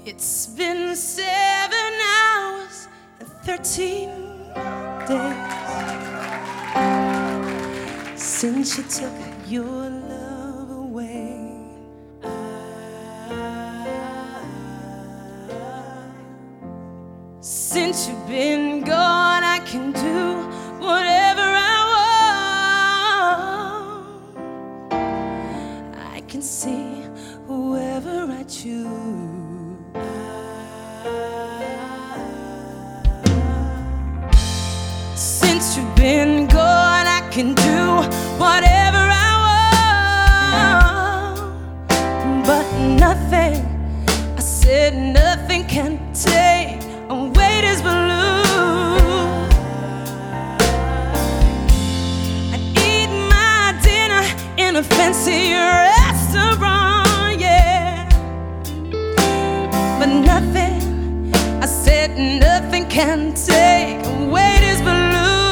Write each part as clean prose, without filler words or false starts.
It's been 7 hours and 13 days since you took your love away. Since you've been gone, I can do whatever I want. I can see whoever I choose. Since you've been gone, I can do whatever I want. But nothing, I said nothing can take away this balloon. I'd eat my dinner in a fancy restaurant, yeah. But nothing, I said nothing can take away this balloon.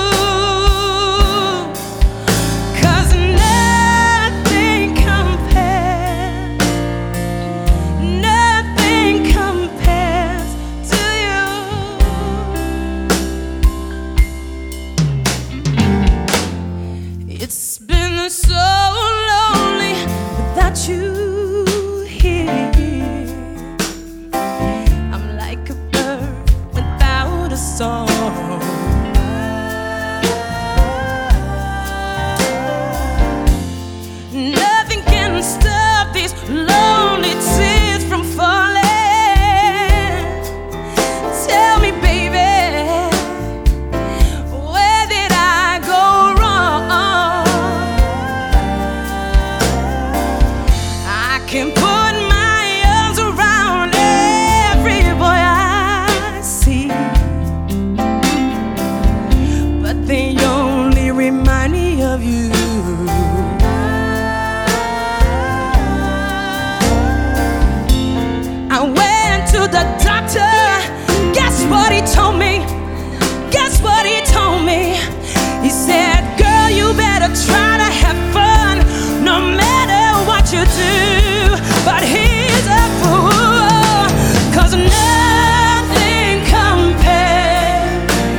'Cause nothing compares, nothing compares to you. It's been so lonely without you here. I'm like a bird without a song. Nothing can stop these lonely tears from falling. Tell me, baby, where did I go wrong? I can put my arms around every boy I see, but they only remind me of you. I went to the doctor, guess what he told me? Guess what he told me? He said, girl, you better try to have fun no matter what you do. But he's a fool, 'cause nothing compares,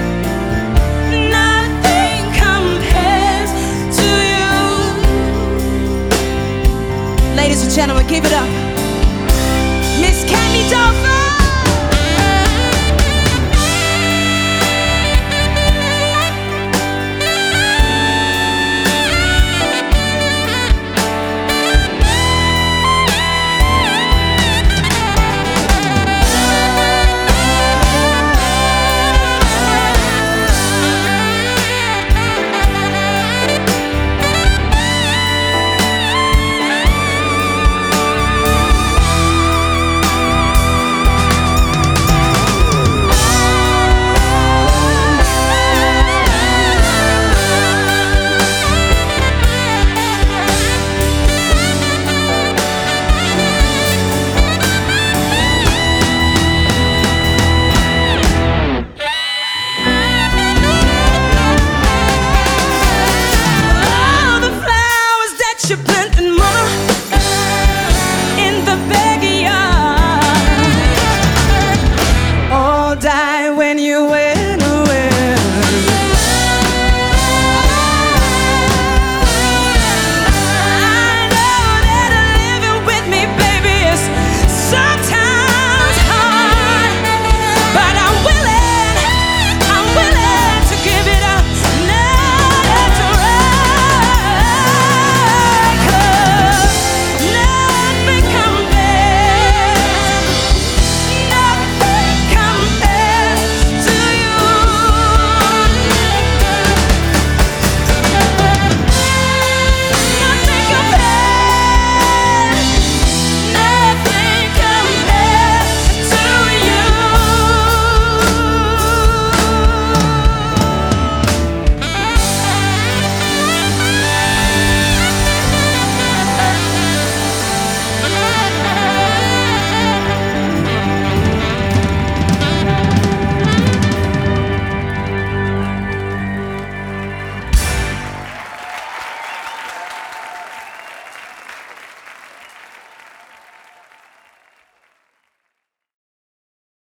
nothing compares to you. Ladies and gentlemen, give it up, Miss Candy Dulfer.